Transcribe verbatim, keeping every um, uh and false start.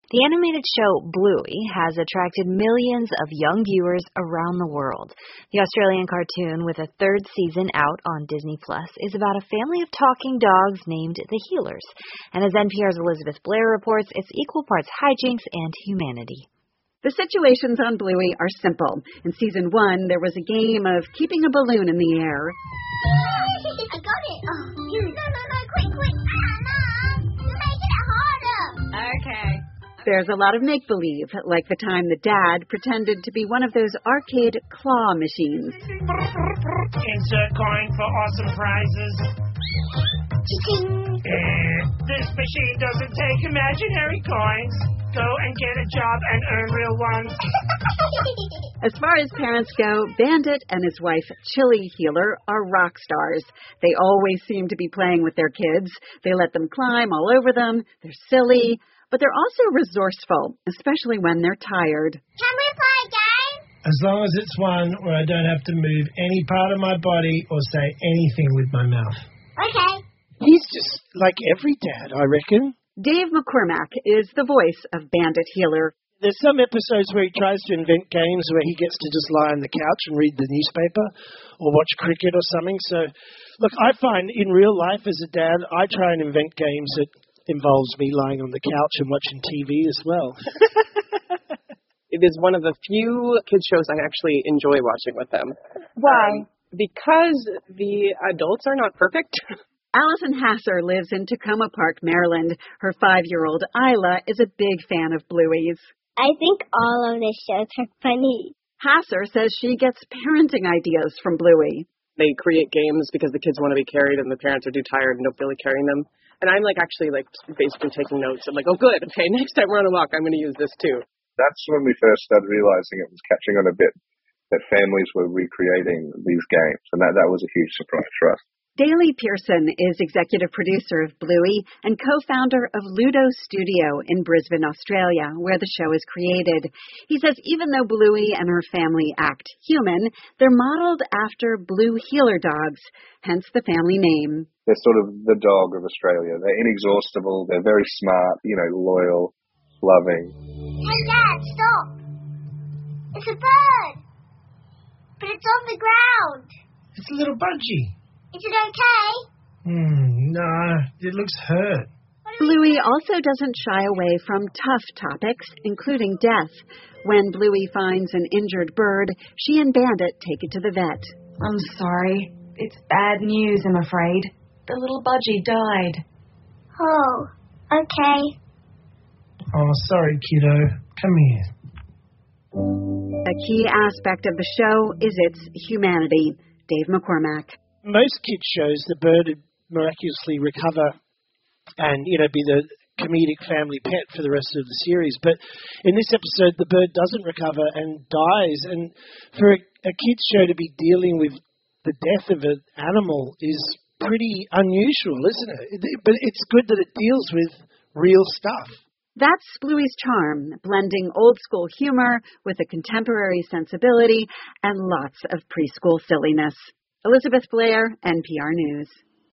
The animated show Bluey has attracted millions of young viewers around the world. The Australian cartoon, with a third season out on Disney Plus, is about a family of talking dogs named the Healers. And as N P R's Elizabeth Blair reports, it's equal parts hijinks and humanity. The situations on Bluey are simple. In season one, there was a game of keeping a balloon in the air. I got it. Oh, you. No, no, no, quick, quick. Ah, Mom, you're making it harder. Okay. There's a lot of make-believe, like the time the dad pretended to be one of those arcade claw machines. Insert coin for awesome prizes. Eh, this machine doesn't take imaginary coins. Go and get a job and earn real ones. As far as parents go, Bandit and his wife, Chili Healer, are rock stars. They always seem to be playing with their kids. They let them climb all over them. They're silly. But they're also resourceful, especially when they're tired. Can we play a game? As long as it's one where I don't have to move any part of my body or say anything with my mouth. Okay. He's just like every dad, I reckon. Dave McCormack is the voice of Bandit Healer. There's some episodes where he tries to invent games where he gets to just lie on the couch and read the newspaper or watch cricket or something. So, look, I find in real life as a dad, I try and invent games that involves me lying on the couch and watching T V as well. It is one of the few kids shows I actually enjoy watching with them. Why? Um, because the adults are not perfect. Allison Hasser lives in Tacoma Park, Maryland. Her five-year-old Isla is a big fan of Bluey's. I think all of the shows are funny. Hasser says she gets parenting ideas from Bluey. They create games because the kids want to be carried and the parents are too tired and don't feel like carrying them. And I'm like actually like basically taking notes. I'm like, oh, good. Okay, next time we're on a walk, I'm going to use this too. That's when we first started realizing it was catching on a bit, that families were recreating these games. And that, that was a huge surprise for us. Daley Pearson is executive producer of Bluey and co-founder of Ludo Studio in Brisbane, Australia, where the show is created. He says even though Bluey and her family act human, they're modeled after blue healer dogs, hence the family name. They're sort of the dog of Australia. They're inexhaustible. They're very smart, you know, loyal, loving. Hey, Dad, stop. It's a bird. But it's on the ground. It's a little budgie. Is it okay? Hmm, no, it looks hurt. Bluey also doesn't shy away from tough topics, including death. When Bluey finds an injured bird, she and Bandit take it to the vet. I'm sorry. It's bad news, I'm afraid. The little budgie died. Oh, okay. Oh, sorry, kiddo. Come here. A key aspect of the show is its humanity. Dave McCormack. Most kids' shows, the bird would miraculously recover and, you know, be the comedic family pet for the rest of the series. But in this episode, the bird doesn't recover and dies. And for a, a kids' show to be dealing with the death of an animal is pretty unusual, isn't it? But it's good that it deals with real stuff. That's Bluey's charm, blending old-school humor with a contemporary sensibility and lots of preschool silliness. Elizabeth Blair, N P R News.